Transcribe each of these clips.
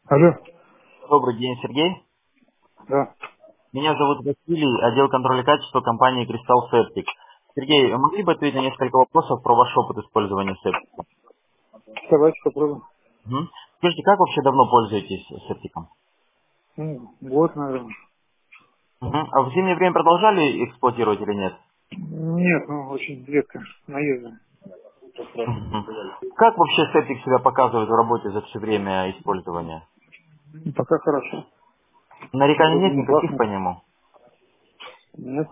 Алло, Добрый день, Сергей. да, Меня зовут Василий, отдел контроля качества компании Crystal Septic. Сергей, могли бы ответить на несколько вопросов про ваш опыт использования септика? давайте попробуем. Мгм. Скажите, как вообще давно пользуетесь септиком? Год, наверное. Мгм. А в зимнее время продолжали эксплуатировать или нет? Нет, очень редко, наездом. Мгм. Как вообще септик себя показывает в работе за все время использования? Пока хорошо. Нареканий Вроде нет не никаких пахнет. по нему? Нет.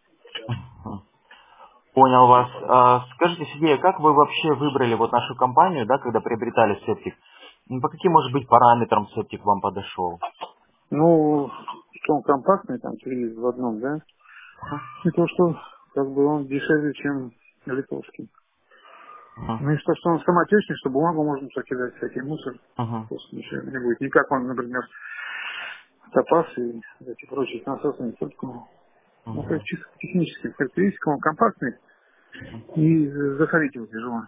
Понял вас. Скажите, Сергей, а как вы вообще выбрали вот нашу компанию, да, когда приобретали септик? По каким, может быть, параметрам септик вам подошел? Что он компактный, там, 3 в одном, да? И то, что, как бы, он дешевле, чем литовский. Мгм. Ну и что он самотечный, что бумагу можно закидать, всякий мусор. Мгм. Просто ничего не будет. Не как он, например, топаз и эти прочие насосы, не только. Ну, то есть Мгм. чисто по техническим характеристикам он компактный и заходить его тяжело.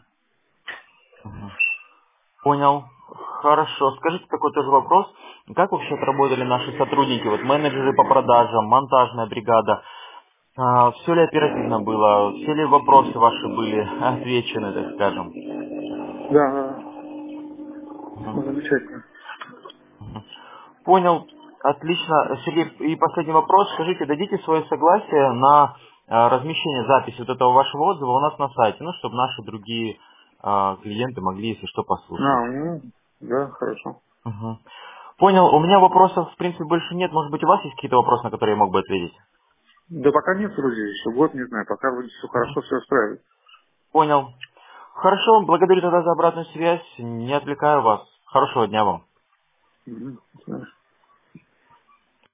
Понял. Хорошо. Скажите такой тоже вопрос. Как вообще отработали наши сотрудники, вот менеджеры по продажам, монтажная бригада? Все ли оперативно было? Все ли вопросы ваши были отвечены, так скажем? Да, да, Мгм. ну, замечательно. Понял. Отлично. Сергей, и последний вопрос. Скажите, дадите свое согласие на размещение записи вот этого вашего отзыва у нас на сайте, ну, чтобы наши другие клиенты могли, если что, послушать. Да, хорошо. Мгм. Понял. У меня вопросов, в принципе, больше нет. Может быть, у вас есть какие-то вопросы, на которые я мог бы ответить? Да пока нет, друзей, еще год, не знаю, пока вроде все хорошо, все устраивает. Понял. Хорошо. Благодарю тогда за обратную связь. Не отвлекаю вас. Хорошего дня вам. Мгм. Да.